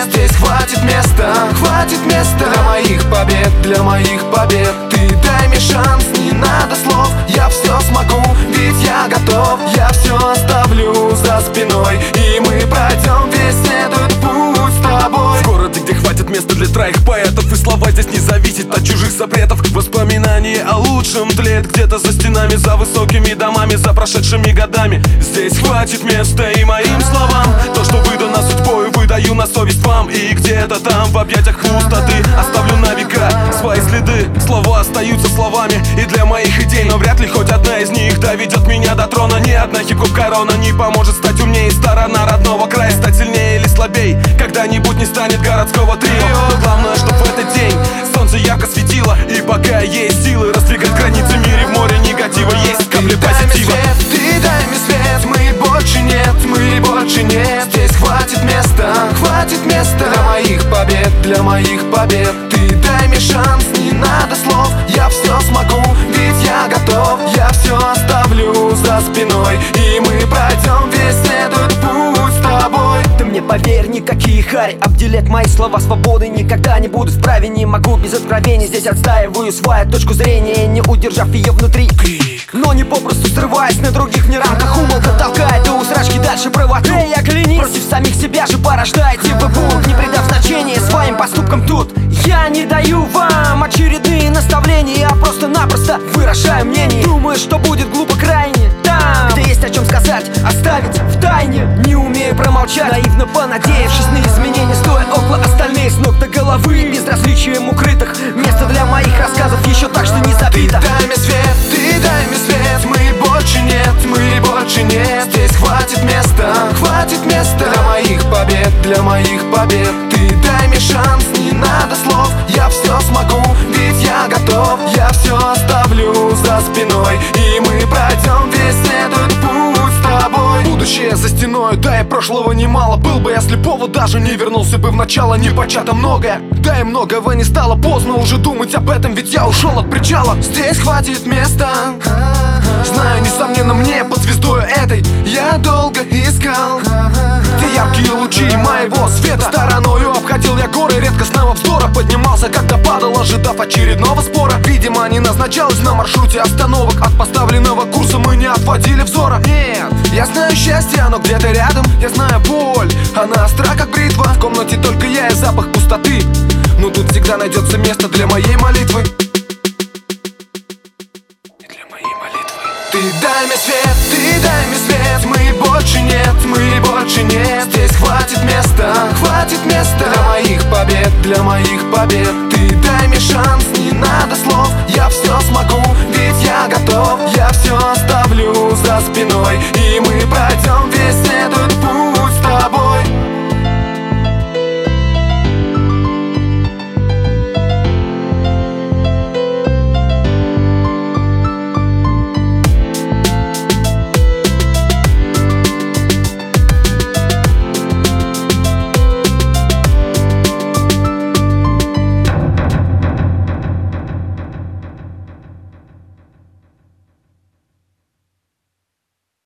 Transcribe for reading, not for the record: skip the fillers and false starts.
нет, здесь хватит места для моих побед, для моих побед. Ты дай мне шанс, не надо слов, я все смогу, ведь я готов. Я все оставлю за спиной, и мы пройдем весь этот путь с тобой. В городе, где хватит места для троих поэтов, и слова здесь не зависят от чужих запретов. Воспоминания о лучшем тлеет где-то за стенами, за высокими домами, за прошедшими годами. Здесь хватит места и моим словам. То, что выдано судьбой, выдаю на совесть вам. И где-то там, в объятиях пустоты, оставлю на века свои следы. Слова остаются словами и для моих идей, но вряд ли хоть одна из них доведет меня до трона. Ни одна хип-хоп корона не поможет стать умнее. Сторона родного края стать сильнее или слабей когда-нибудь не станет городского трио. Но главное, что в этот день солнце ярко светило, и пока есть силы раздвигать границы в мире, в море негатива есть капли позитива. Ты дай мне свет, мы больше нет, здесь хватит места для моих побед, для моих побед. Ты дай мне шанс, не надо слов, я все смогу, ведь я готов. Я все оставлю за спиной, и мы пройдем весь этот путь с тобой. Ты мне поверь, никакие хари обделять мои слова свободы никогда не будут вправе. Не могу без откровений, здесь отстаиваю свою точку зрения, не удержав ее внутри. Но не попросту срываясь на других, не рамках умолка толкает до усрачки дальше правоту. Эй, оглянись, против самих себя же порождаете вы бунт, не придав значения своим поступкам тут. Я не даю вам очередные наставления, а просто-напросто выражаю мнение. Думаю, что будет глупо крайне там, где есть о чем сказать, оставить в тайне. Не умею промолчать, наивно понадеявшись на изменения, стоя около остальных с ног до головы, безразличием укрытых. Место для моих рассказов еще так, что не забито. Ты дай мне свет, мы больше нет, здесь хватит места для моих побед. Ты дай мне шанс, не надо слов, я все смогу, ведь я готов. Я все оставлю за спиной, и мы пройдем весь этот путь с тобой. Будущее за стеной, да и прошлого немало. Был бы я слепого, даже не вернулся бы в начало. Не почато многое, да и многого не стало. Поздно уже думать об этом, ведь я ушел от причала. Здесь хватит места, знаю, несомненно, мне под звездою этой я долго искал. Те яркие лучи моего света стороною обходил я горы редкостного вздора. Поднимался, когда падал, ожидав очередного спора. Видимо, не назначалось на маршруте остановок. От поставленного курса мы не отводили взора. Нет, я знаю счастье, оно где-то рядом. Я знаю боль, она остра как бритва. В комнате только я и запах пустоты, но тут всегда найдется место для моей молитвы. Ты дай мне свет, мы больше нет, здесь хватит места для моих побед, для моих побед. Ты дай мне шанс,